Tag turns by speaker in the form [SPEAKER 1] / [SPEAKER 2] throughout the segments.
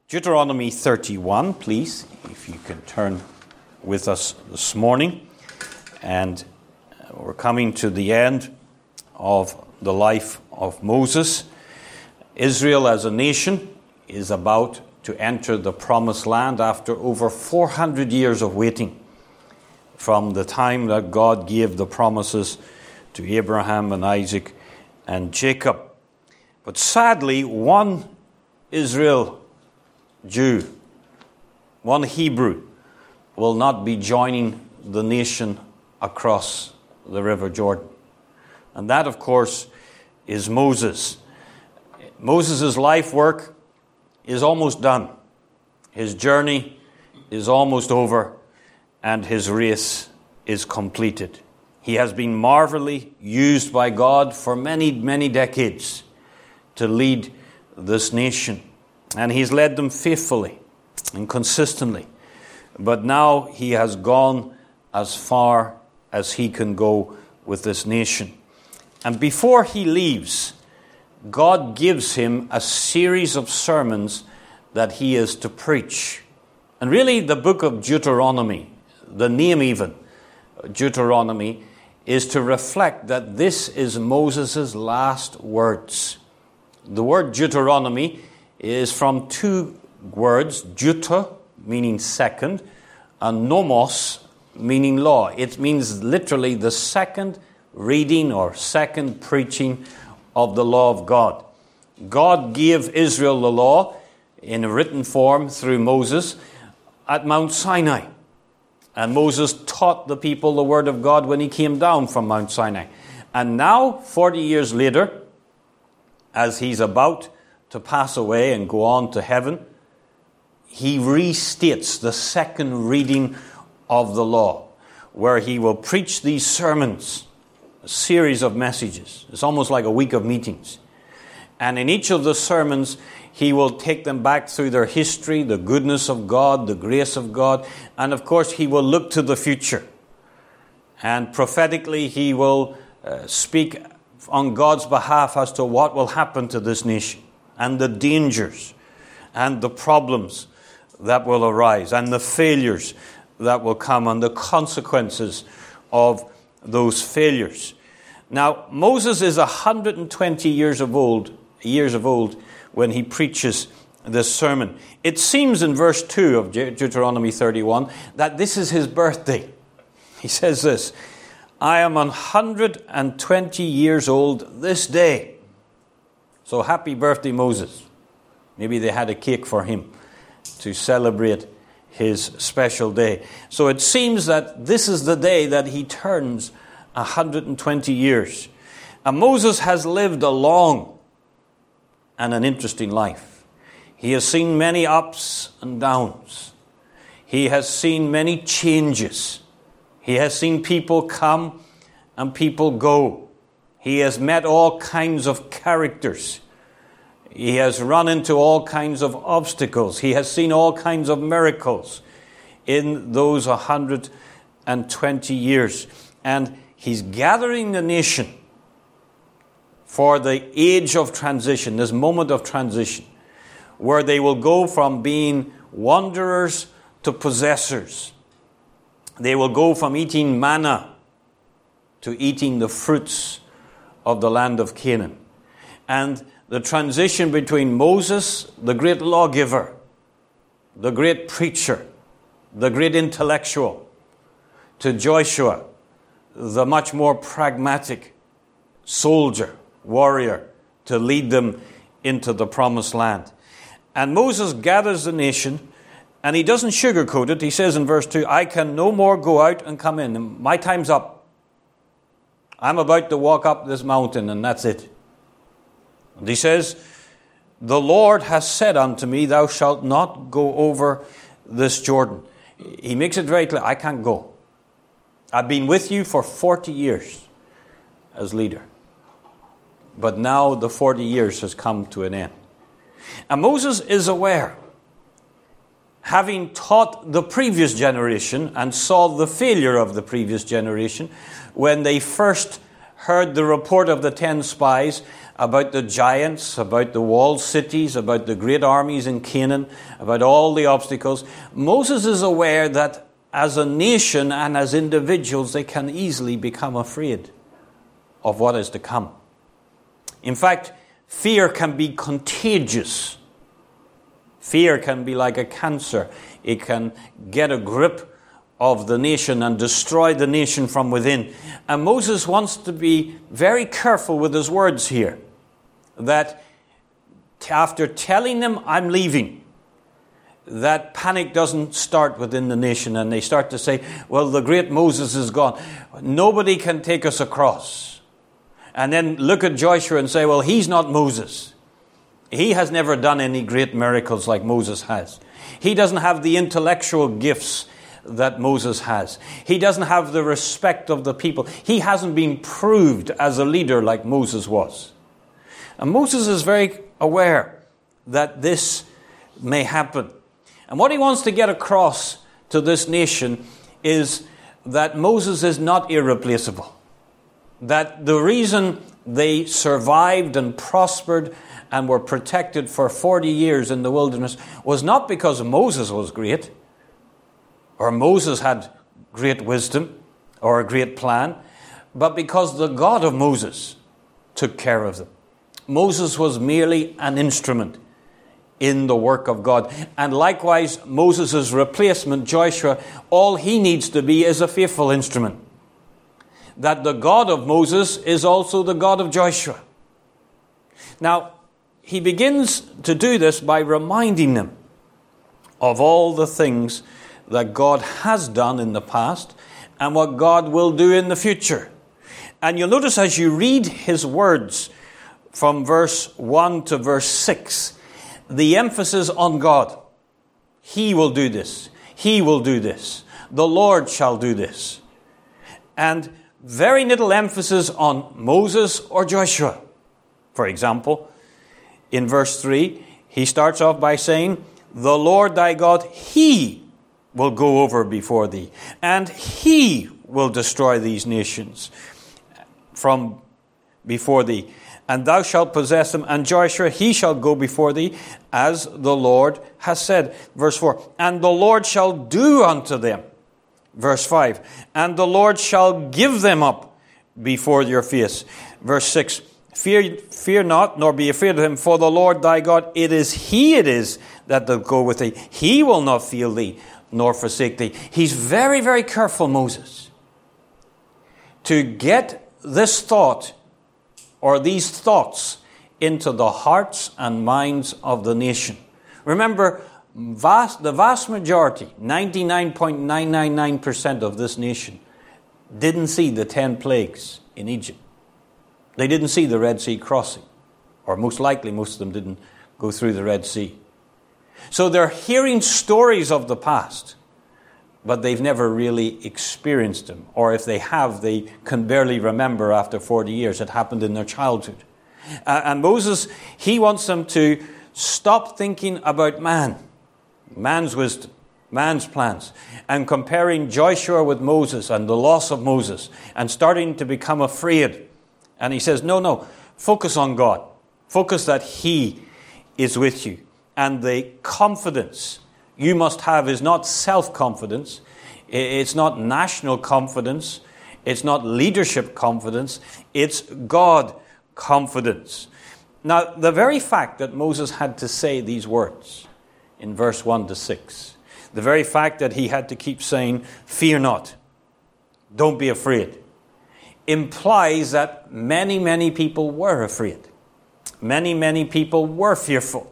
[SPEAKER 1] Deuteronomy 31, please, if you can turn with us this morning. And we're coming to the end of the life of Moses. Israel as a nation is about to enter the promised land after over 400 years of waiting from the time that God gave the promises to Abraham and Isaac and Jacob. But sadly, one Israel Jew, one Hebrew, will not be joining the nation across the River Jordan. And that, of course, is Moses. Moses' life work is almost done. His journey is almost over, and his race is completed. He has been marvelously used by God for many, many decades to lead this nation. And he's led them faithfully and consistently. But now he has gone as far as he can go with this nation. And before he leaves, God gives him a series of sermons that he is to preach. And really the book of Deuteronomy, the name even, Deuteronomy, is to reflect that this is Moses' last words. The word Deuteronomy is from two words, Deuter, meaning second, and nomos, meaning law. It means literally the second reading or second preaching of the law of God. God gave Israel the law in a written form through Moses at Mount Sinai. And Moses taught the people the word of God when he came down from Mount Sinai. And now, 40 years later, as he's about to pass away and go on to heaven, he restates the second reading of the law, where he will preach these sermons, a series of messages. It's almost like a week of meetings. And in each of the sermons, he will take them back through their history, the goodness of God, the grace of God, and of course he will look to the future. And prophetically he will speak on God's behalf as to what will happen to this nation, and the dangers, and the problems that will arise, and the failures that will come, and the consequences of those failures. Now, Moses is 120 years of old when he preaches this sermon. It seems in verse 2 of Deuteronomy 31 that this is his birthday. He says this, "I am 120 years old this day." So happy birthday, Moses. Maybe they had a cake for him to celebrate his special day. So it seems that this is the day that he turns 120 years. And Moses has lived a long and an interesting life. He has seen many ups and downs. He has seen many changes. He has seen people come and people go. He has met all kinds of characters. He has run into all kinds of obstacles. He has seen all kinds of miracles in those 120 years. And he's gathering the nation for the age of transition, this moment of transition, where they will go from being wanderers to possessors. They will go from eating manna to eating the fruits of the land of Canaan. And the transition between Moses, the great lawgiver, the great preacher, the great intellectual, to Joshua, the much more pragmatic soldier, warrior, to lead them into the promised land. And Moses gathers the nation, and he doesn't sugarcoat it. He says in verse 2, "I can no more go out and come in. My time's up. I'm about to walk up this mountain, and that's it." And he says, "The Lord has said unto me, thou shalt not go over this Jordan." He makes it very clear, I can't go. I've been with you for 40 years as leader. But now the 40 years has come to an end. And Moses is aware, having taught the previous generation and saw the failure of the previous generation, when they first heard the report of the 10 spies about the giants, about the walled cities, about the great armies in Canaan, about all the obstacles. Moses is aware that as a nation and as individuals, they can easily become afraid of what is to come. In fact, fear can be contagious. Fear can be like a cancer. It can get a grip of the nation and destroy the nation from within. And Moses wants to be very careful with his words here. That after telling them, I'm leaving, that panic doesn't start within the nation and they start to say, well, the great Moses is gone. Nobody can take us across. And then look at Joshua and say, well, he's not Moses. He has never done any great miracles like Moses has. He doesn't have the intellectual gifts that Moses has. He doesn't have the respect of the people. He hasn't been proved as a leader like Moses was. And Moses is very aware that this may happen. And what he wants to get across to this nation is that Moses is not irreplaceable. That the reason they survived and prospered and were protected for 40 years in the wilderness was not because Moses was great, or Moses had great wisdom, or a great plan, but because the God of Moses took care of them. Moses was merely an instrument in the work of God. And likewise, Moses' replacement, Joshua, all he needs to be is a faithful instrument. That the God of Moses is also the God of Joshua. Now, he begins to do this by reminding them of all the things that God has done in the past and what God will do in the future. And you'll notice as you read his words from verse 1 to verse 6, the emphasis on God. He will do this. He will do this. The Lord shall do this. And very little emphasis on Moses or Joshua. For example, in verse 3, he starts off by saying, the Lord thy God, he will go over before thee, and he will destroy these nations from before thee. And thou shalt possess them, and Joshua, he shall go before thee, as the Lord has said. Verse 4, and the Lord shall do unto them. Verse 5, and the Lord shall give them up before your face. Verse 6, fear not, nor be afraid of him, for the Lord thy God, it is that doth go with thee. He will not fail thee, nor forsake thee. He's very, very careful, Moses, to get this thought or these thoughts into the hearts and minds of the nation. Remember, the vast majority, 99.999% of this nation, didn't see the 10 plagues in Egypt. They didn't see the Red Sea crossing, or most likely most of them didn't go through the Red Sea. So they're hearing stories of the past, but they've never really experienced them. Or if they have, they can barely remember after 40 years. It happened in their childhood. And Moses, he wants them to stop thinking about man's wisdom, man's plans, and comparing Joshua with Moses and the loss of Moses and starting to become afraid. And he says, no, focus on God. Focus that he is with you. And the confidence you must have is not self-confidence. It's not national confidence. It's not leadership confidence. It's God confidence. Now, the very fact that Moses had to say these words in verse 1 to 6, the very fact that he had to keep saying, fear not, don't be afraid, implies that many, many people were afraid. Many, many people were fearful.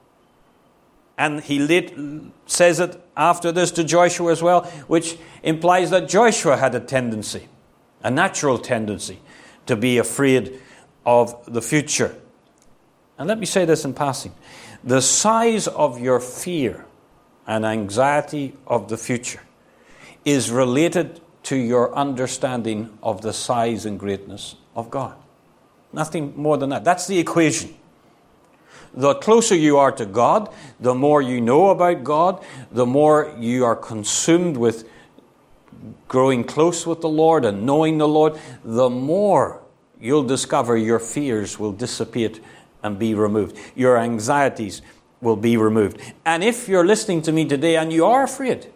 [SPEAKER 1] And he says it after this to Joshua as well, which implies that Joshua had a tendency, a natural tendency, to be afraid of the future. And let me say this in passing. The size of your fear and anxiety of the future is related to your understanding of the size and greatness of God. Nothing more than that. That's the equation. The closer you are to God, the more you know about God, the more you are consumed with growing close with the Lord and knowing the Lord, the more you'll discover your fears will dissipate and be removed. Your anxieties will be removed. And if you're listening to me today and you are afraid,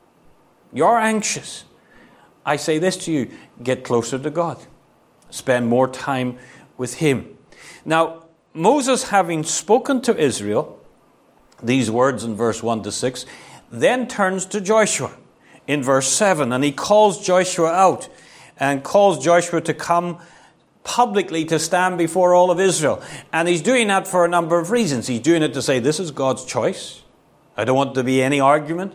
[SPEAKER 1] you're anxious, I say this to you, get closer to God. Spend more time with Him. Now, Moses, having spoken to Israel, these words in verse 1 to 6, then turns to Joshua in verse 7, and he calls Joshua out and calls Joshua to come publicly to stand before all of Israel. And he's doing that for a number of reasons. He's doing it to say, this is God's choice. I don't want there to be any argument.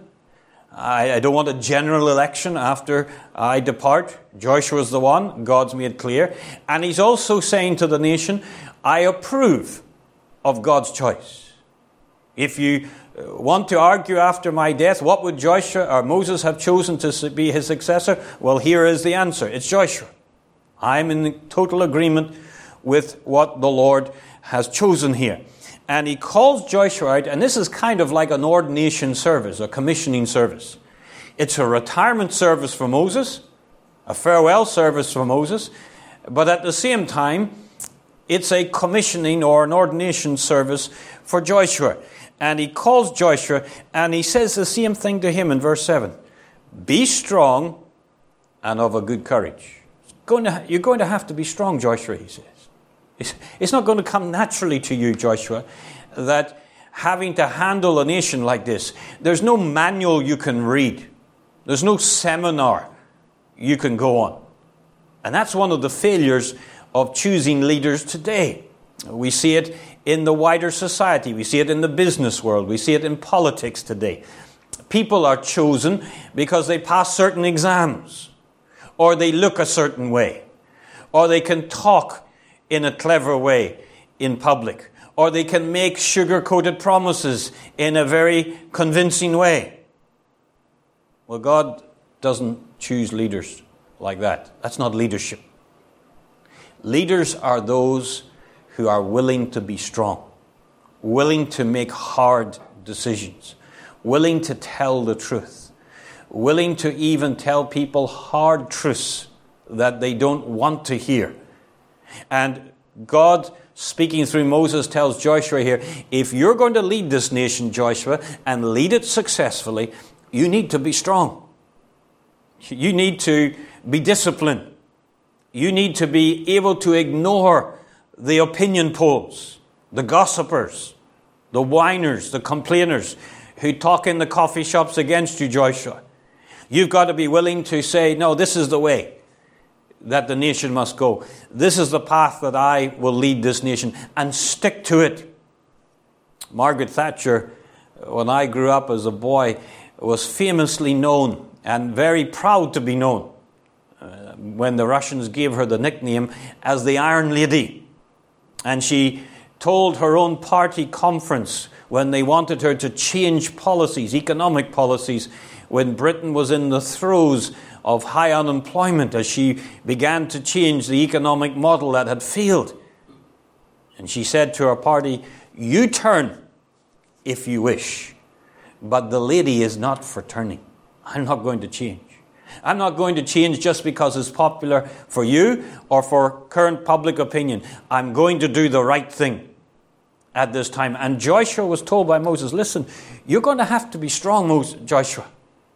[SPEAKER 1] I don't want a general election after I depart. Joshua's the one. God's made clear. And he's also saying to the nation, I approve of God's choice. If you want to argue after my death, what would Joshua or Moses have chosen to be his successor? Well, here is the answer. It's Joshua. I'm in total agreement with what the Lord has chosen here. And he calls Joshua out, and this is kind of like an ordination service, a commissioning service. It's a retirement service for Moses, a farewell service for Moses, but at the same time, it's a commissioning or an ordination service for Joshua. And he calls Joshua, and he says the same thing to him in verse 7. Be strong and of a good courage. You're going to have to be strong, Joshua, he says. It's not going to come naturally to you, Joshua, that having to handle a nation like this, there's no manual you can read. There's no seminar you can go on. And that's one of the failures of choosing leaders today. We see it in the wider society. We see it in the business world. We see it in politics today. People are chosen because they pass certain exams, or they look a certain way, or they can talk in a clever way in public, or they can make sugar-coated promises in a very convincing way. Well, God doesn't choose leaders like that. That's not leadership. Leaders are those who are willing to be strong, willing to make hard decisions, willing to tell the truth, willing to even tell people hard truths that they don't want to hear. And God, speaking through Moses, tells Joshua here, if you're going to lead this nation, Joshua, and lead it successfully, you need to be strong. You need to be disciplined. You need to be able to ignore the opinion polls, the gossipers, the whiners, the complainers who talk in the coffee shops against you, Joshua. You've got to be willing to say, no, this is the way that the nation must go. This is the path that I will lead this nation, and stick to it. Margaret Thatcher, when I grew up as a boy, was famously known and very proud to be known when the Russians gave her the nickname as the Iron Lady. And she told her own party conference when they wanted her to change policies, economic policies, when Britain was in the throes of high unemployment, as she began to change the economic model that had failed. And she said to her party, you turn if you wish, but the lady is not for turning. I'm not going to change. I'm not going to change just because it's popular for you or for current public opinion. I'm going to do the right thing at this time. And Joshua was told by Moses, listen, you're going to have to be strong, Joshua.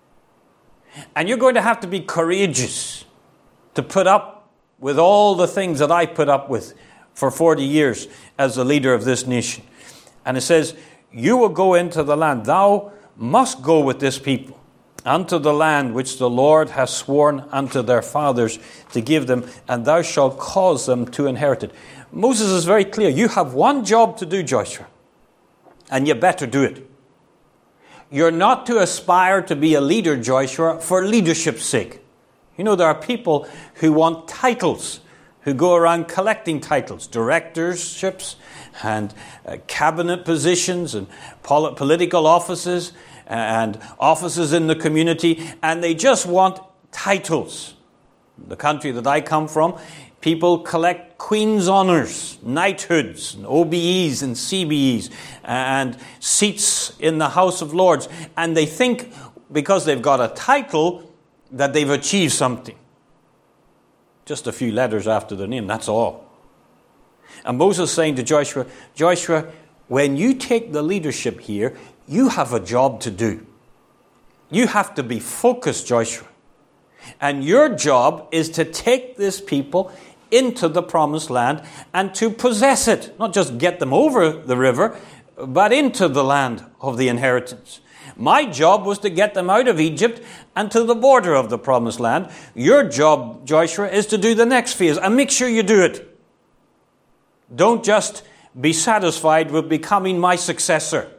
[SPEAKER 1] And you're going to have to be courageous to put up with all the things that I put up with for 40 years as the leader of this nation. And it says, you will go into the land. Thou must go with this people unto the land which the Lord has sworn unto their fathers to give them, and thou shalt cause them to inherit it. Moses is very clear. You have one job to do, Joshua, and you better do it. You're not to aspire to be a leader, Joshua, for leadership's sake. You know, there are people who want titles, who go around collecting titles, directorships and cabinet positions and political offices and offices in the community, and they just want titles. The country that I come from, people collect Queen's Honours, knighthoods, and OBEs and CBEs, and seats in the House of Lords, and they think because they've got a title that they've achieved something. Just a few letters after the name, that's all. And Moses saying to Joshua, Joshua, when you take the leadership here, you have a job to do. You have to be focused, Joshua. And your job is to take this people into the promised land and to possess it. Not just get them over the river, but into the land of the inheritance. My job was to get them out of Egypt and to the border of the promised land. Your job, Joshua, is to do the next phase, and make sure you do it. Don't just be satisfied with becoming my successor.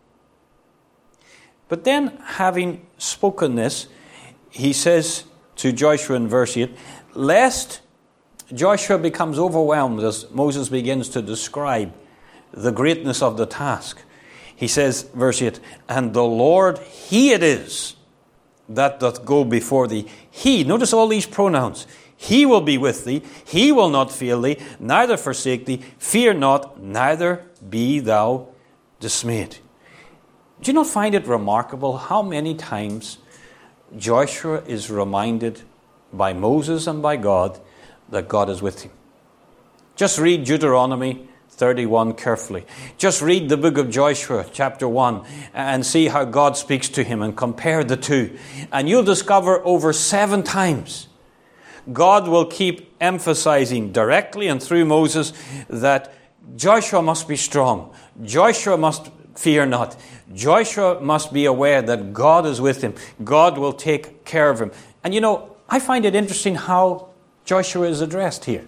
[SPEAKER 1] But then, having spoken this, he says to Joshua in verse 8, lest Joshua becomes overwhelmed as Moses begins to describe the greatness of the task. He says, verse 8, and the Lord, He it is that doth go before thee. He, notice all these pronouns. He will be with thee. He will not fail thee, neither forsake thee. Fear not, neither be thou dismayed. Do you not find it remarkable how many times Joshua is reminded by Moses and by God that God is with him? Just read Deuteronomy 31 carefully. Just read the book of Joshua, chapter 1, and see how God speaks to him and compare the two. And you'll discover over 7 times God will keep emphasizing directly and through Moses that Joshua must be strong. Joshua must fear not. Joshua must be aware that God is with him. God will take care of him. And you know, I find it interesting how Joshua is addressed here.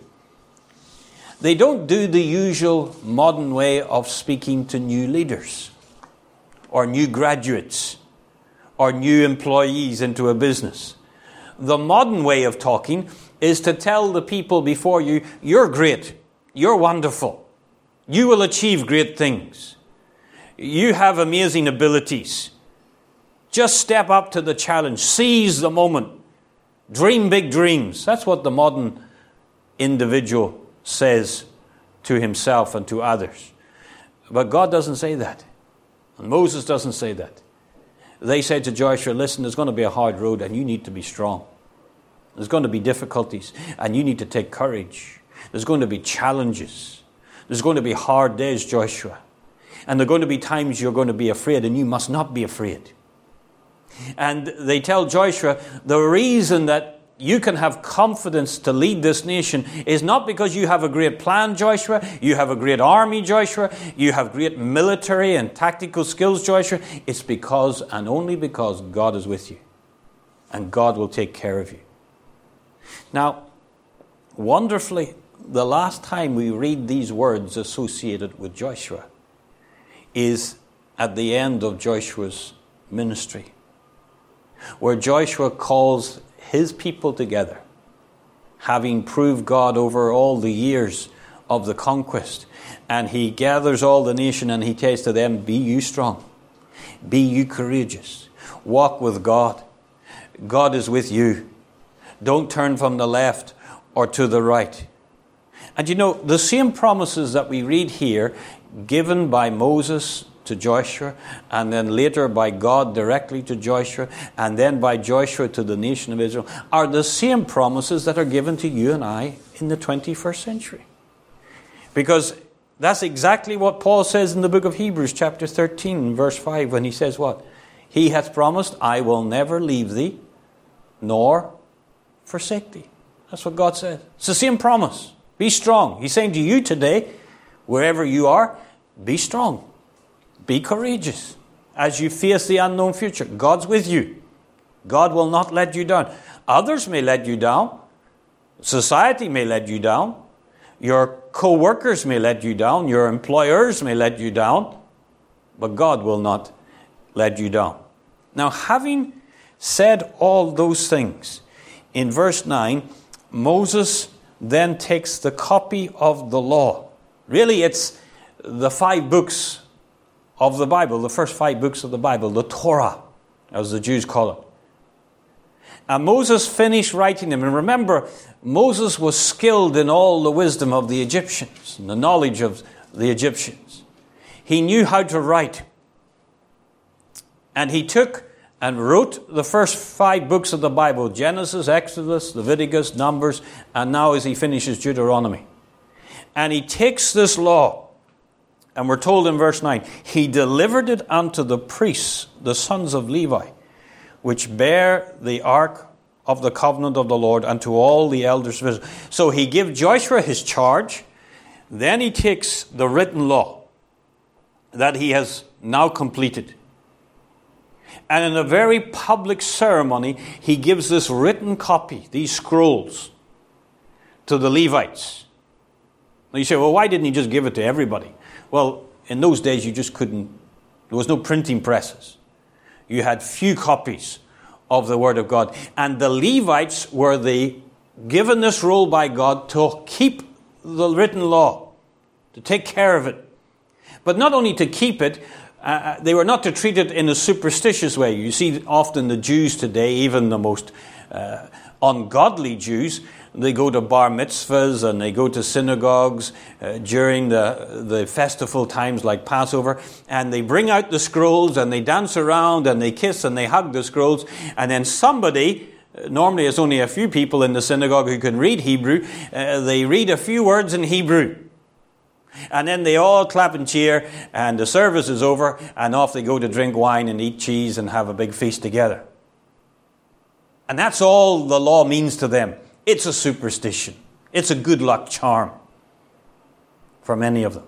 [SPEAKER 1] They don't do the usual modern way of speaking to new leaders or new graduates or new employees into a business. The modern way of talking is to tell the people before you, you're great, you're wonderful, you will achieve great things, you have amazing abilities. Just step up to the challenge, seize the moment, dream big dreams. That's what the modern individual says to himself and to others. But God doesn't say that. And Moses doesn't say that. They said to Joshua, listen, there's going to be a hard road and you need to be strong. There's going to be difficulties and you need to take courage. There's going to be challenges. There's going to be hard days, Joshua. And there are going to be times you're going to be afraid, and you must not be afraid. And they tell Joshua, the reason that you can have confidence to lead this nation is not because you have a great plan, Joshua. You have a great army, Joshua. You have great military and tactical skills, Joshua. It's because and only because God is with you. And God will take care of you. Now, wonderfully, the last time we read these words associated with Joshua is at the end of Joshua's ministry, where Joshua calls his people together, having proved God over all the years of the conquest. And he gathers all the nation and he says to them, be you strong, be you courageous, walk with God. God is with you. Don't turn from the left or to the right. And you know, the same promises that we read here, given by Moses to Joshua, and then later by God directly to Joshua, and then by Joshua to the nation of Israel, are the same promises that are given to you and I in the 21st century. Because that's exactly what Paul says in the book of Hebrews, chapter 13, verse 5, when he says what? He hath promised, I will never leave thee, nor forsake thee. That's what God says. It's the same promise. Be strong. He's saying to you today, wherever you are, be strong. Be courageous as you face the unknown future. God's with you. God will not let you down. Others may let you down. Society may let you down. Your co-workers may let you down. Your employers may let you down. But God will not let you down. Now, having said all those things, in verse 9, Moses then takes the copy of the law. Really, it's the 5 books of the Bible, the first 5 books of the Bible, the Torah, as the Jews call it. And Moses finished writing them. And remember, Moses was skilled in all the wisdom of the Egyptians, and the knowledge of the Egyptians. He knew how to write. And he took and wrote the first 5 books of the Bible, Genesis, Exodus, Leviticus, Numbers, and now as he finishes Deuteronomy. And he takes this law, and we're told in verse 9, he delivered it unto the priests, the sons of Levi, which bear the ark of the covenant of the Lord, unto all the elders of Israel. So he gives Joshua his charge, then he takes the written law that he has now completed. And in a very public ceremony, he gives this written copy, these scrolls, to the Levites. Now you say, well, why didn't he just give it to everybody? Well, in those days you just couldn't, there was no printing presses. You had few copies of the Word of God. And the Levites were given this role by God to keep the written law, to take care of it. But not only to keep it, they were not to treat it in a superstitious way. You see often the Jews today, even the most ungodly Jews, they go to bar mitzvahs and they go to synagogues during the festival times like Passover, and they bring out the scrolls and they dance around and they kiss and they hug the scrolls, and then somebody, normally it's only a few people in the synagogue who can read Hebrew, they read a few words in Hebrew. And then they all clap and cheer, and the service is over, and off they go to drink wine and eat cheese and have a big feast together. And that's all the law means to them. It's a superstition. It's a good luck charm for many of them.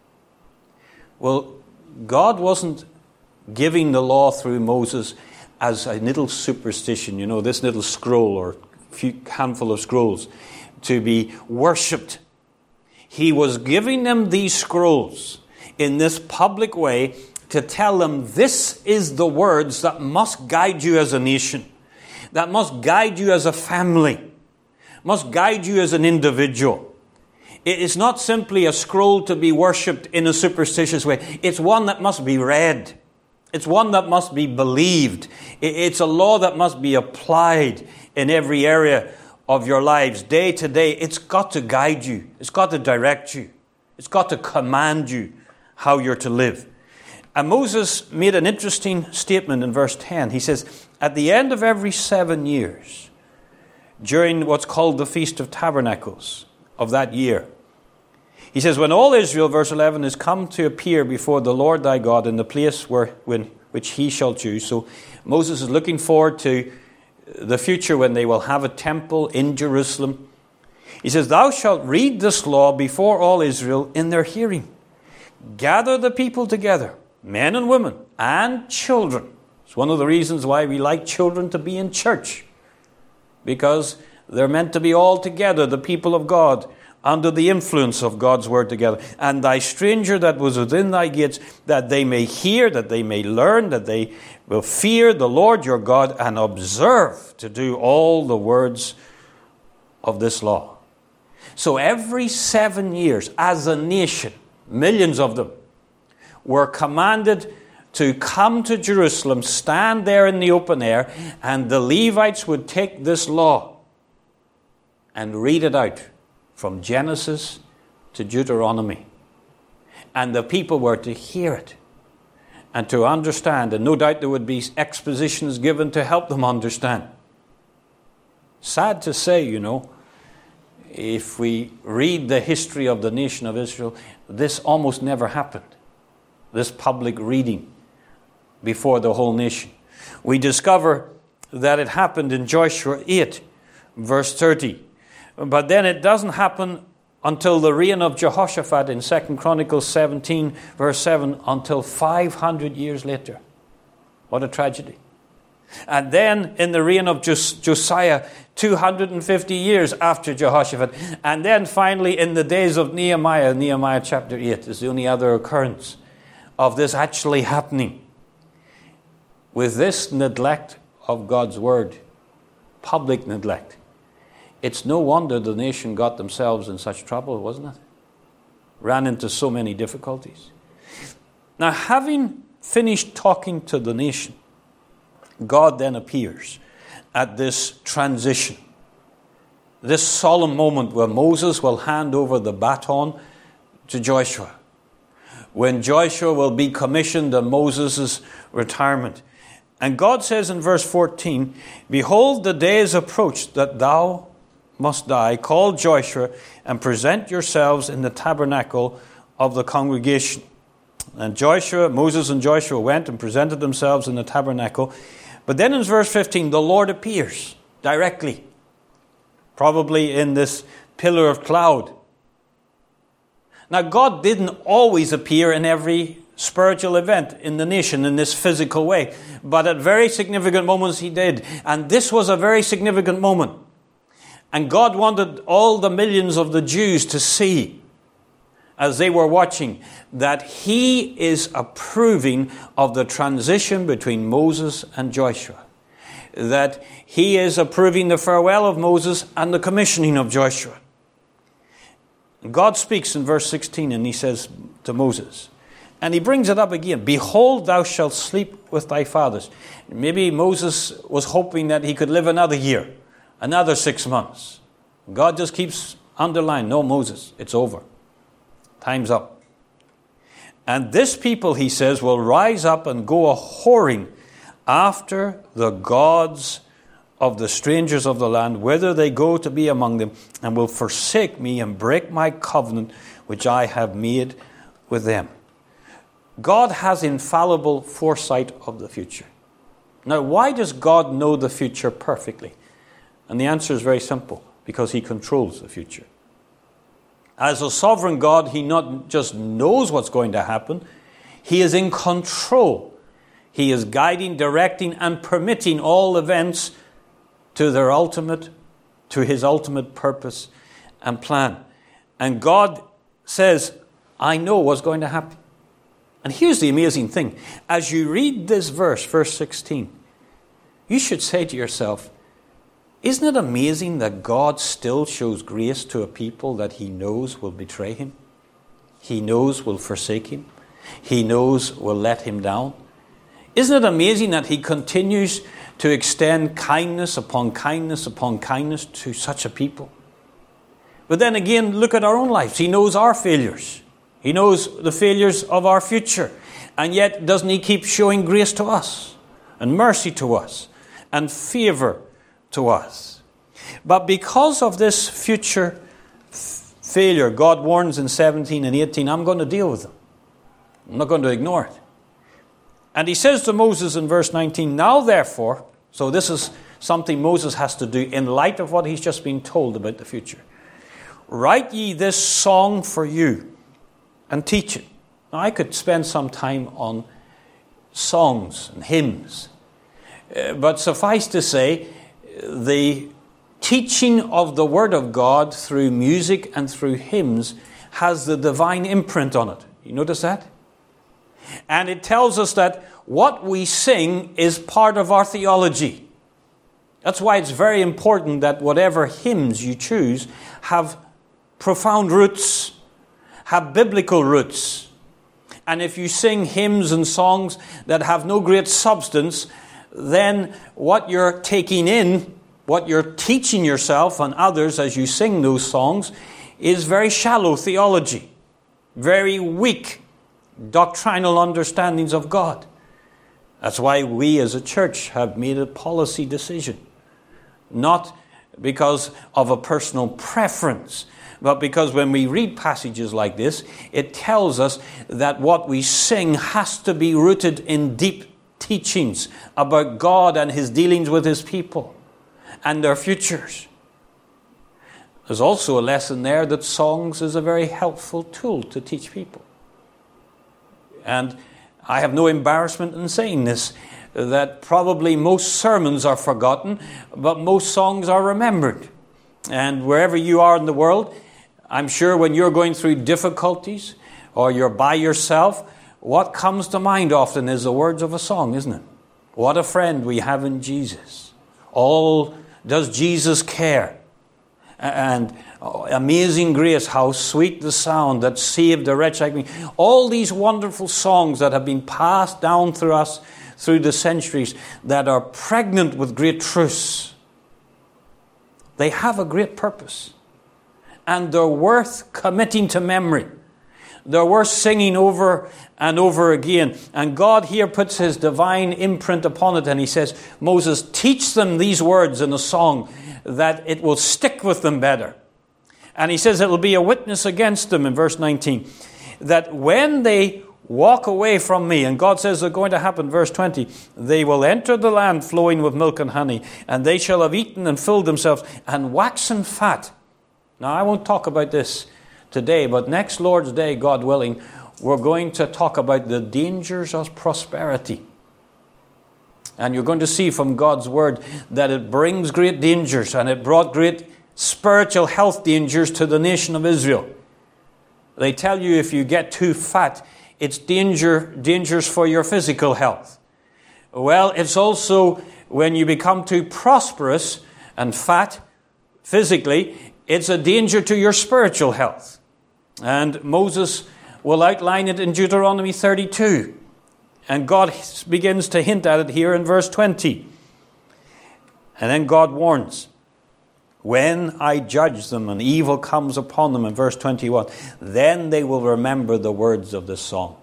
[SPEAKER 1] Well, God wasn't giving the law through Moses as a little superstition, this little scroll or handful of scrolls to be worshipped. He was giving them these scrolls in this public way to tell them this is the words that must guide you as a nation, that must guide you as a family, must guide you as an individual. It is not simply a scroll to be worshipped in a superstitious way. It's one that must be read. It's one that must be believed. It's a law that must be applied in every area of your lives, day to day. It's got to guide you. It's got to direct you. It's got to command you how you're to live. And Moses made an interesting statement in verse 10. He says, at the end of every 7 years, during what's called the Feast of Tabernacles of that year, he says, when all Israel, verse 11, is come to appear before the Lord thy God in the place which he shall choose. So Moses is looking forward to the future when they will have a temple in Jerusalem. He says, thou shalt read this law before all Israel in their hearing. Gather the people together, men and women, and children. It's one of the reasons why we like children to be in church, because they're meant to be all together, the people of God, under the influence of God's word together. And thy stranger that was within thy gates, that they may hear, that they may learn, that they will fear the Lord your God and observe to do all the words of this law. So every 7 years, as a nation, millions of them were commanded to come to Jerusalem, stand there in the open air, and the Levites would take this law and read it out from Genesis to Deuteronomy. And the people were to hear it and to understand. And no doubt there would be expositions given to help them understand. Sad to say, if we read the history of the nation of Israel, this almost never happened. This public reading before the whole nation. We discover that it happened in Joshua 8, verse 30. But then it doesn't happen until the reign of Jehoshaphat in 2 Chronicles 17, verse 7, until 500 years later. What a tragedy. And then in the reign of Josiah, 250 years after Jehoshaphat. And then finally in the days of Nehemiah chapter 8 is the only other occurrence of this actually happening. With this neglect of God's word, public neglect, it's no wonder the nation got themselves in such trouble, wasn't it? Ran into so many difficulties. Now, having finished talking to the nation, God then appears at this transition, this solemn moment where Moses will hand over the baton to Joshua, when Joshua will be commissioned on Moses' retirement. And God says in verse 14, behold, the day is approached that thou must die. Call Joshua and present yourselves in the tabernacle of the congregation. And Moses and Joshua went and presented themselves in the tabernacle. But then in verse 15, the Lord appears directly, probably in this pillar of cloud. Now, God didn't always appear in every spiritual event in the nation in this physical way, but at very significant moments he did. And this was a very significant moment. And God wanted all the millions of the Jews to see, as they were watching, that he is approving of the transition between Moses and Joshua. That he is approving the farewell of Moses and the commissioning of Joshua. God speaks in verse 16 and he says to Moses, and he brings it up again, behold, thou shalt sleep with thy fathers. Maybe Moses was hoping that he could live another year, another 6 months. God just keeps underlining, no, Moses, it's over. Time's up. And this people, he says, will rise up and go a-whoring after the gods of the strangers of the land, whither they go to be among them, and will forsake me and break my covenant which I have made with them. God has infallible foresight of the future. Now, why does God know the future perfectly? And the answer is very simple, because he controls the future. As a sovereign God, he not just knows what's going to happen, he is in control. He is guiding, directing, and permitting all events to his ultimate purpose and plan. And God says, I know what's going to happen. And here's the amazing thing. As you read this verse 16, you should say to yourself, isn't it amazing that God still shows grace to a people that he knows will betray him? He knows will forsake him. He knows will let him down. Isn't it amazing that he continues to extend kindness upon kindness upon kindness to such a people? But then again, look at our own lives. He knows our failures. He knows the failures of our future. And yet, doesn't he keep showing grace to us and mercy to us and favor to us? But because of this future failure, God warns in 17 and 18, I'm going to deal with them. I'm not going to ignore it. And he says to Moses in verse 19, now therefore, so this is something Moses has to do in light of what he's just been told about the future. Write ye this song for you and teach it. Now, I could spend some time on songs and hymns. But suffice to say, the teaching of the Word of God through music and through hymns has the divine imprint on it. You notice that? And it tells us that what we sing is part of our theology. That's why it's very important that whatever hymns you choose have profound roots, have biblical roots. And if you sing hymns and songs that have no great substance, then what you're taking in, what you're teaching yourself and others as you sing those songs, is very shallow theology, very weak doctrinal understandings of God. That's why we as a church have made a policy decision. Not because of a personal preference, but because when we read passages like this, it tells us that what we sing has to be rooted in deep teachings about God and his dealings with his people and their futures. There's also a lesson there that songs is a very helpful tool to teach people. And I have no embarrassment in saying this, that probably most sermons are forgotten, but most songs are remembered. And wherever you are in the world, I'm sure when you're going through difficulties or you're by yourself, what comes to mind often is the words of a song, isn't it? What a friend we have in Jesus. All does Jesus care. And amazing grace, how sweet the sound that saved a wretch like me. All these wonderful songs that have been passed down through us through the centuries that are pregnant with great truths. They have a great purpose. And they're worth committing to memory. They're worth singing over and over again. And God here puts his divine imprint upon it, and he says, Moses, teach them these words in a song that it will stick with them better. And he says it will be a witness against them in verse 19, that when they walk away from me, and God says they're going to happen, verse 20, they will enter the land flowing with milk and honey, and they shall have eaten and filled themselves, and waxen fat. Now, I won't talk about this today, but next Lord's Day, God willing, we're going to talk about the dangers of prosperity. And you're going to see from God's word that it brings great dangers, and it brought great spiritual health dangers to the nation of Israel. They tell you if you get too fat, it's dangers for your physical health. Well, it's also when you become too prosperous and fat physically, it's a danger to your spiritual health. And Moses will outline it in Deuteronomy 32. And God begins to hint at it here in verse 20. And then God warns, when I judge them and evil comes upon them, in verse 21, then they will remember the words of this song.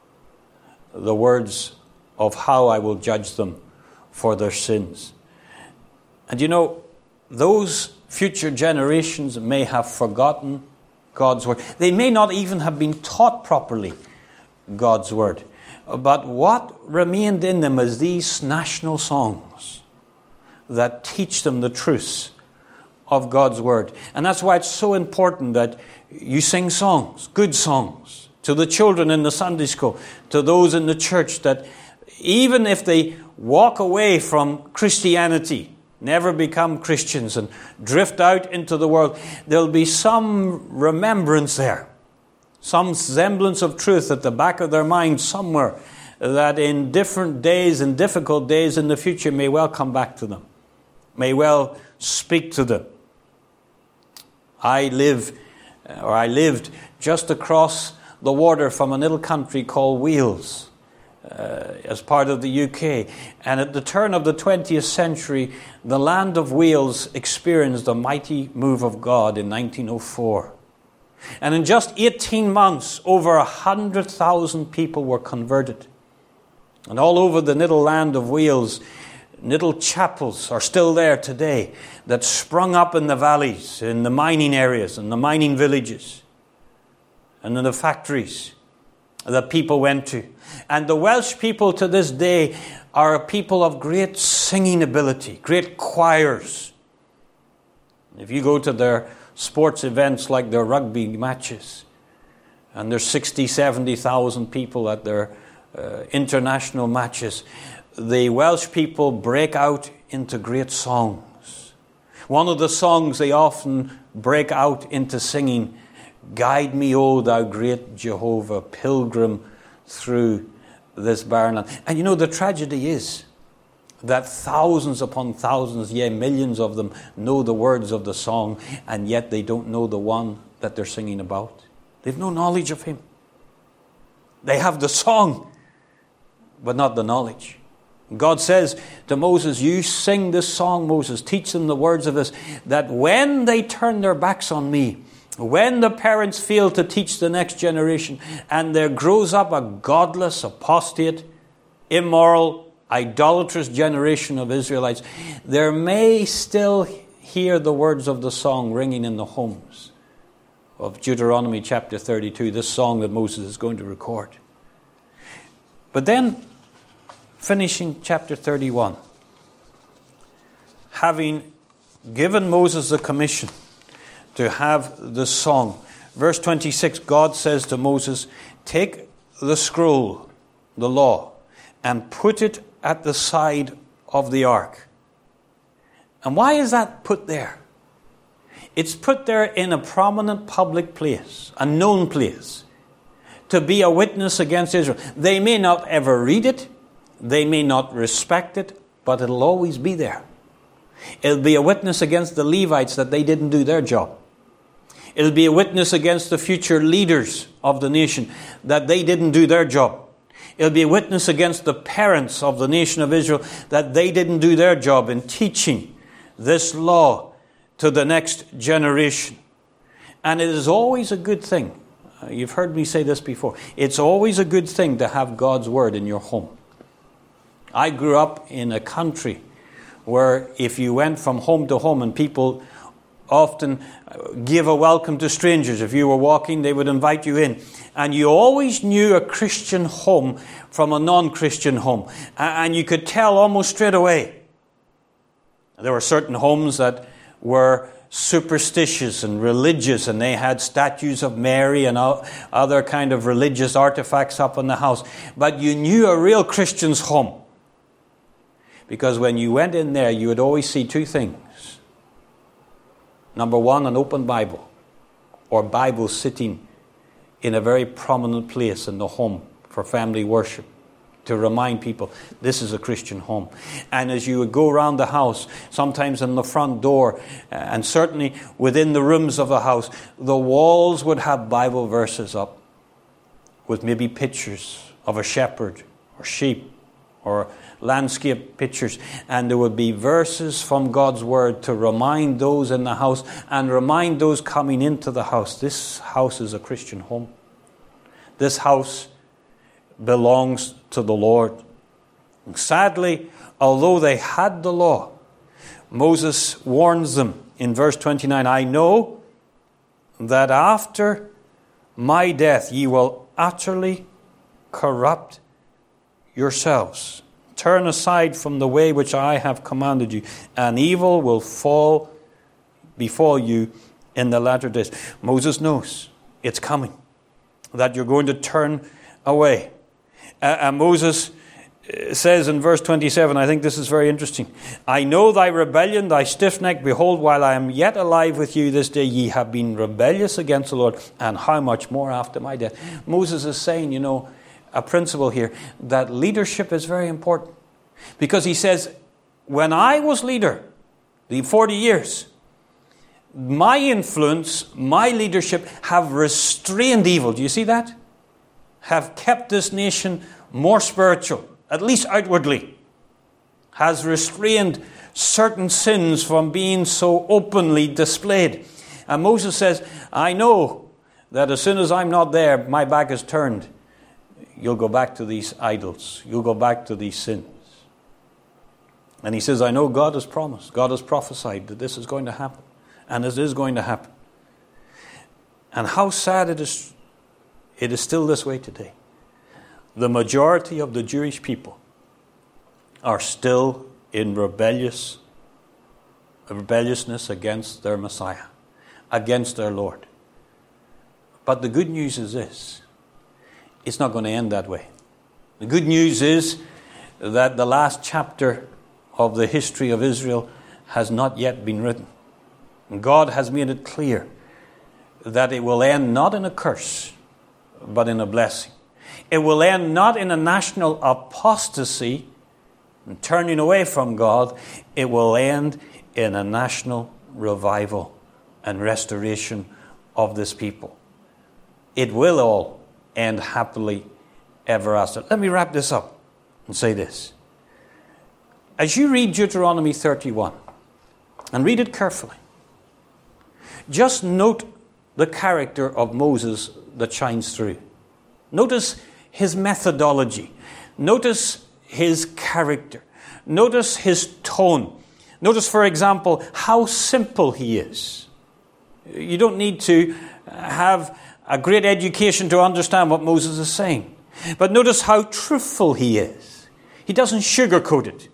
[SPEAKER 1] The words of how I will judge them for their sins. And you know, those future generations may have forgotten God's word. They may not even have been taught properly God's word. But what remained in them is these national songs that teach them the truths of God's word. And that's why it's so important that you sing songs, good songs, to the children in the Sunday school, to those in the church, that even if they walk away from Christianity, never become Christians and drift out into the world, there'll be some remembrance there, some semblance of truth at the back of their mind somewhere, that in different days and difficult days in the future may well come back to them, may well speak to them. I lived just across the water from a little country called Wales, as part of the UK. And at the turn of the 20th century, the land of Wales experienced a mighty move of God in 1904. And in just 18 months, over 100,000 people were converted. And all over the little land of Wales, little chapels are still there today that sprung up in the valleys, in the mining areas, in the mining villages, and in the factories that people went to. And the Welsh people to this day are a people of great singing ability, great choirs. If you go to their sports events like their rugby matches, and there's 60, 70,000 people at their international matches, the Welsh people break out into great songs. One of the songs they often break out into singing, "Guide me, O thou great Jehovah, pilgrim through this barren land." And you know, the tragedy is that thousands upon thousands, yea, millions of them know the words of the song, and yet they don't know the one that they're singing about. They've no knowledge of him. They have the song, but not the knowledge. God says to Moses, you sing this song, Moses, teach them the words of this, that when they turn their backs on me, when the parents fail to teach the next generation, and there grows up a godless, apostate, immoral, idolatrous generation of Israelites, there may still hear the words of the song ringing in the homes of Deuteronomy chapter 32, this song that Moses is going to record. But then, finishing chapter 31, having given Moses the commission to have the song, verse 26, God says to Moses, take the scroll, the law, and put it at the side of the ark. And why is that put there? It's put there in a prominent public place, a known place, to be a witness against Israel. They may not ever read it, they may not respect it, but it'll always be there. It'll be a witness against the Levites that they didn't do their job. It'll be a witness against the future leaders of the nation that they didn't do their job. It'll be a witness against the parents of the nation of Israel that they didn't do their job in teaching this law to the next generation. And it is always a good thing. You've heard me say this before. It's always a good thing to have God's Word in your home. I grew up in a country where if you went from home to home, and people often give a welcome to strangers. If you were walking, they would invite you in. And you always knew a Christian home from a non-Christian home. And you could tell almost straight away. There were certain homes that were superstitious and religious, and they had statues of Mary and other kind of religious artifacts up in the house. But you knew a real Christian's home. Because when you went in there, you would always see two things. Number one, an open Bible, or Bible sitting in a very prominent place in the home for family worship, to remind people this is a Christian home. And as you would go around the house, sometimes in the front door, and certainly within the rooms of the house, the walls would have Bible verses up with maybe pictures of a shepherd or sheep or landscape pictures, and there would be verses from God's Word to remind those in the house and remind those coming into the house, this house is a Christian home. This house belongs to the Lord. And sadly, although they had the law, Moses warns them in verse 29, I know that after my death ye will utterly corrupt yourselves. Turn aside from the way which I have commanded you, and evil will befall you in the latter days. Moses knows it's coming, that you're going to turn away. And Moses says in verse 27, I think this is very interesting. I know thy rebellion, thy stiff neck. Behold, while I am yet alive with you this day, ye have been rebellious against the Lord, and how much more after my death. Moses is saying, a principle here, that leadership is very important. Because he says, when I was leader, the 40 years, my influence, my leadership have restrained evil. Do you see that? Have kept this nation more spiritual, at least outwardly. Has restrained certain sins from being so openly displayed. And Moses says, I know that as soon as I'm not there, my back is turned. You'll go back to these idols. You'll go back to these sins. And he says, I know God has promised. God has prophesied that this is going to happen. And it is going to happen. And how sad it is still this way today. The majority of the Jewish people are still in rebelliousness against their Messiah, against their Lord. But the good news is this. It's not going to end that way. The good news is that the last chapter of the history of Israel has not yet been written. And God has made it clear that it will end not in a curse, but in a blessing. It will end not in a national apostasy and turning away from God. It will end in a national revival and restoration of this people. It will all end happily ever after. Let me wrap this up and say this. As you read Deuteronomy 31, and read it carefully, just note the character of Moses that shines through. Notice his methodology. Notice his character. Notice his tone. Notice, for example, how simple he is. You don't need to have a great education to understand what Moses is saying. But notice how truthful he is. He doesn't sugarcoat it.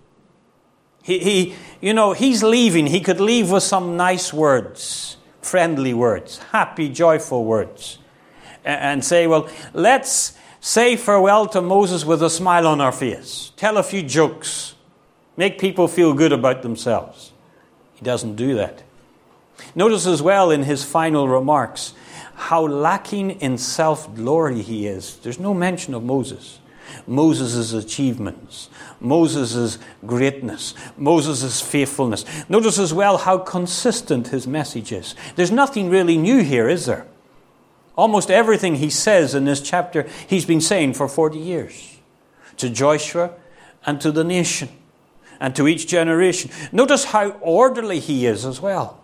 [SPEAKER 1] He's leaving. He could leave with some nice words, friendly words, happy, joyful words, and say, well, let's say farewell to Moses with a smile on our face. Tell a few jokes. Make people feel good about themselves. He doesn't do that. Notice as well in his final remarks how lacking in self-glory he is. There's no mention of Moses. Moses' achievements, Moses' greatness, Moses' faithfulness. Notice as well how consistent his message is. There's nothing really new here, is there? Almost everything he says in this chapter, he's been saying for 40 years. To Joshua and to the nation and to each generation. Notice how orderly he is as well.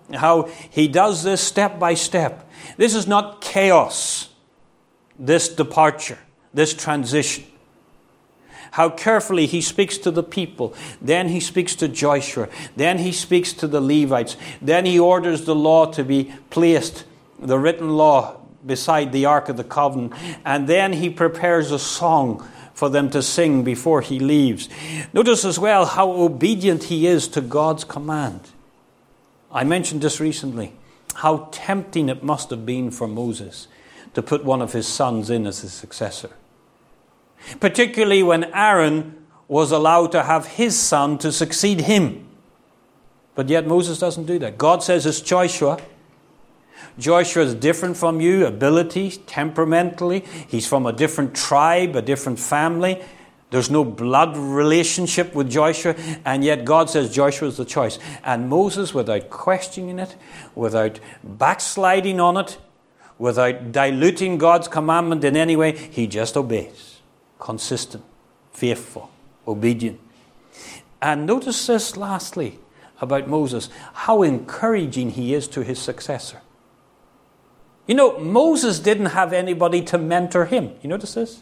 [SPEAKER 1] how he does this step by step. This is not chaos, this departure, this transition. How carefully he speaks to the people. Then he speaks to Joshua. Then he speaks to the Levites. Then he orders the law to be placed, the written law, beside the Ark of the Covenant. And then he prepares a song for them to sing before he leaves. Notice as well how obedient he is to God's command. I mentioned this recently. How tempting it must have been for Moses to put one of his sons in as his successor. Particularly when Aaron was allowed to have his son to succeed him. But yet Moses doesn't do that. God says it's Joshua. Joshua is different from you, ability, temperamentally. He's from a different tribe, a different family. There's no blood relationship with Joshua. And yet God says Joshua is the choice. And Moses, without questioning it, without backsliding on it, without diluting God's commandment in any way, he just obeys. Consistent, faithful, obedient. And notice this lastly about Moses, how encouraging he is to his successor. You know, Moses didn't have anybody to mentor him. You notice this?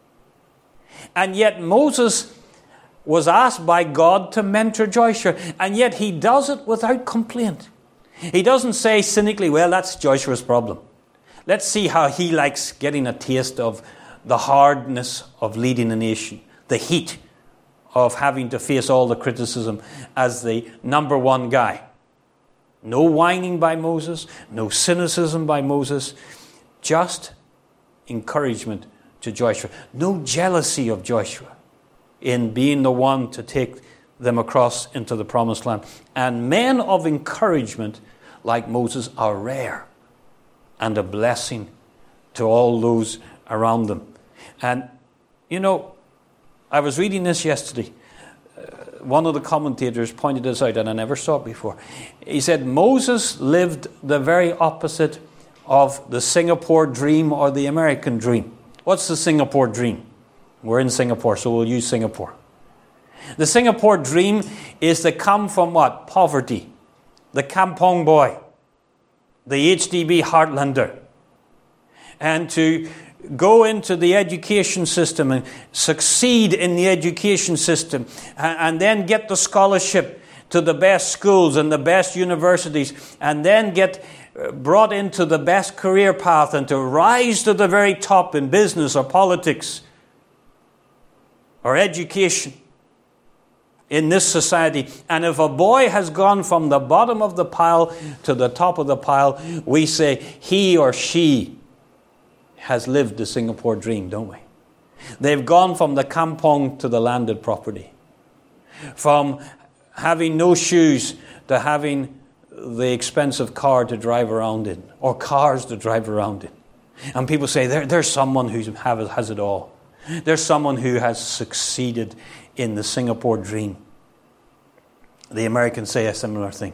[SPEAKER 1] And yet Moses was asked by God to mentor Joshua. And yet he does it without complaint. He doesn't say cynically, well, that's Joshua's problem. Let's see how he likes getting a taste of the hardness of leading a nation, the heat of having to face all the criticism as the number one guy. No whining by Moses, no cynicism by Moses, just encouragement to Joshua. No jealousy of Joshua in being the one to take them across into the promised land. And men of encouragement like Moses are rare and a blessing to all those around them. And, you know, I was reading this yesterday. One of the commentators pointed this out, and I never saw it before. He said Moses lived the very opposite of the Singapore dream or the American dream. What's the Singapore dream? We're in Singapore, so we'll use Singapore. The Singapore dream is to come from what? Poverty. The kampong boy. The HDB Heartlander. And to go into the education system and succeed in the education system and then get the scholarship to the best schools and the best universities and then get brought into the best career path and to rise to the very top in business or politics or education in this society. And if a boy has gone from the bottom of the pile to the top of the pile, we say he or she has lived the Singapore dream, don't we? They've gone from the kampong to the landed property. From having no shoes to having the expensive car to drive around in, or cars to drive around in. And people say, there's someone who has it all. There's someone who has succeeded in the Singapore dream. The Americans say a similar thing.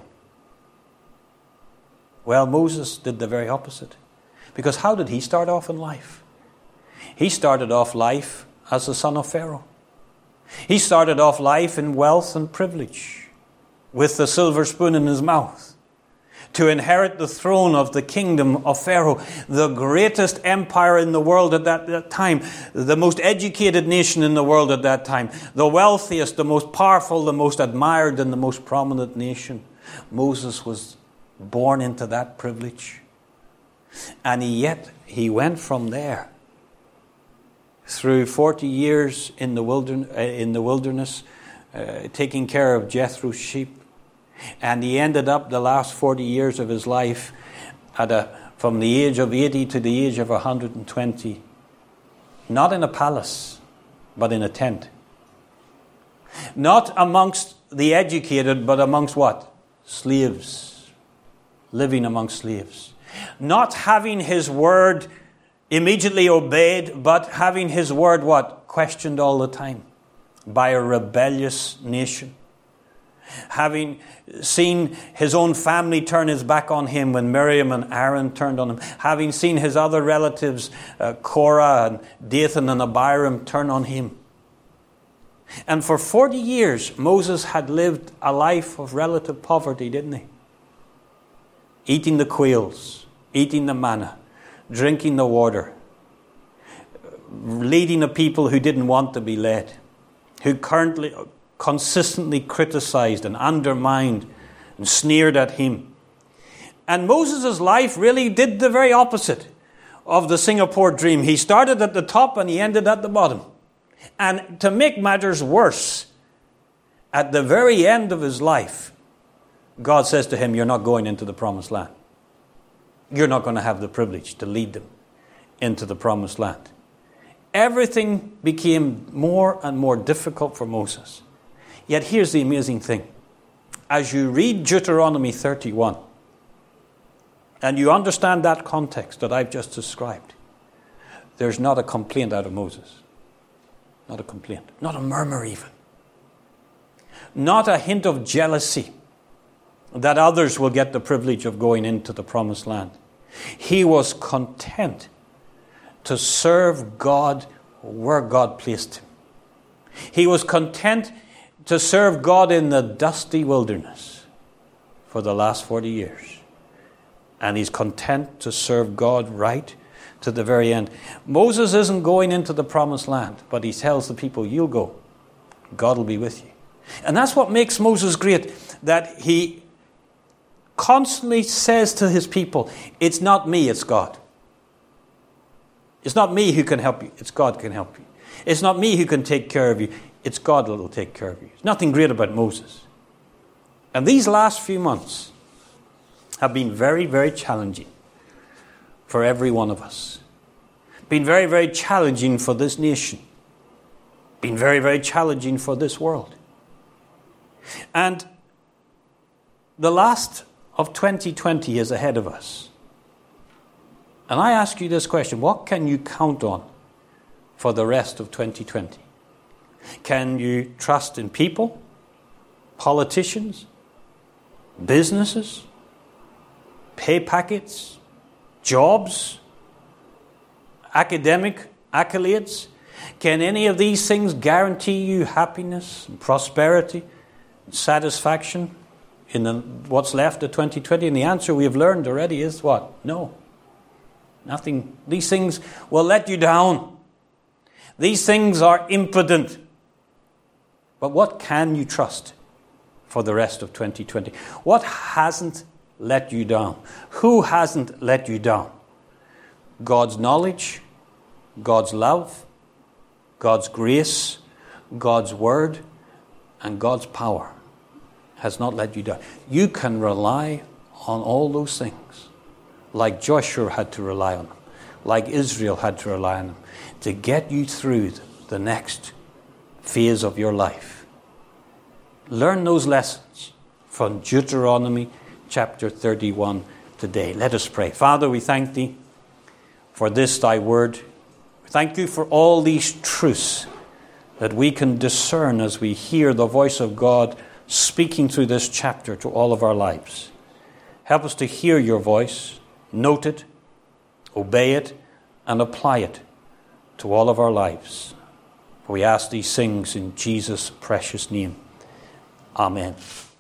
[SPEAKER 1] Well, Moses did the very opposite. Because how did he start off in life? He started off life as the son of Pharaoh. He started off life in wealth and privilege, with the silver spoon in his mouth, to inherit the throne of the kingdom of Pharaoh, the greatest empire in the world at that time, the most educated nation in the world at that time, the wealthiest, the most powerful, the most admired, and the most prominent nation. Moses was born into that privilege. And yet he went from there through 40 years in the wilderness, taking care of Jethro's sheep. And he ended up the last 40 years of his life from the age of 80 to the age of 120, not in a palace, but in a tent. Not amongst the educated, but amongst what? Slaves. Living amongst slaves. Not having his word immediately obeyed, but having his word what? Questioned all the time by a rebellious nation. Having seen his own family turn his back on him when Miriam and Aaron turned on him. Having seen his other relatives, Korah and Dathan and Abiram, turn on him. And for 40 years, Moses had lived a life of relative poverty, didn't he? eating the quails, eating the manna, drinking the water, leading a people who didn't want to be led, who consistently criticized and undermined and sneered at him. And Moses' life really did the very opposite of the Singapore dream. He started at the top and he ended at the bottom. And to make matters worse, at the very end of his life, God says to him, you're not going into the promised land. You're not going to have the privilege to lead them into the promised land. Everything became more and more difficult for Moses. Yet here's the amazing thing. As you read Deuteronomy 31, and you understand that context that I've just described, there's not a complaint out of Moses. Not a complaint. Not a murmur even. Not a hint of jealousy that others will get the privilege of going into the promised land. He was content to serve God where God placed him. He was content to serve God in the dusty wilderness for the last 40 years. And he's content to serve God right to the very end. Moses isn't going into the promised land, but he tells the people, you'll go. God will be with you. And that's what makes Moses great, that he constantly says to his people, it's not me, it's God. It's not me who can help you, it's God who can help you. It's not me who can take care of you, it's God that will take care of you. There's nothing great about Moses. And these last few months have been very, very challenging for every one of us. Been very, very challenging for this nation. Been very, very challenging for this world. And the last of 2020 is ahead of us. And I ask you this question, what can you count on for the rest of 2020? Can you trust in people, politicians, businesses, pay packets, jobs, academic accolades? Can any of these things guarantee you happiness and prosperity and satisfaction in what's left of 2020? And the answer we have learned already is what? No. Nothing. These things will let you down. These things are impotent. But what can you trust for the rest of 2020? What hasn't let you down? Who hasn't let you down? God's knowledge, God's love, God's grace, God's word, and God's power has not let you down. You can rely on all those things, like Joshua had to rely on them, like Israel had to rely on them, to get you through the next phase of your life. Learn those lessons from Deuteronomy chapter 31 today. Let us pray. Father, we thank thee for this thy word. We thank you for all these truths that we can discern as we hear the voice of God speaking through this chapter to all of our lives. Help us to hear your voice, note it, obey it, and apply it to all of our lives. For we ask these things in Jesus' precious name. Amen.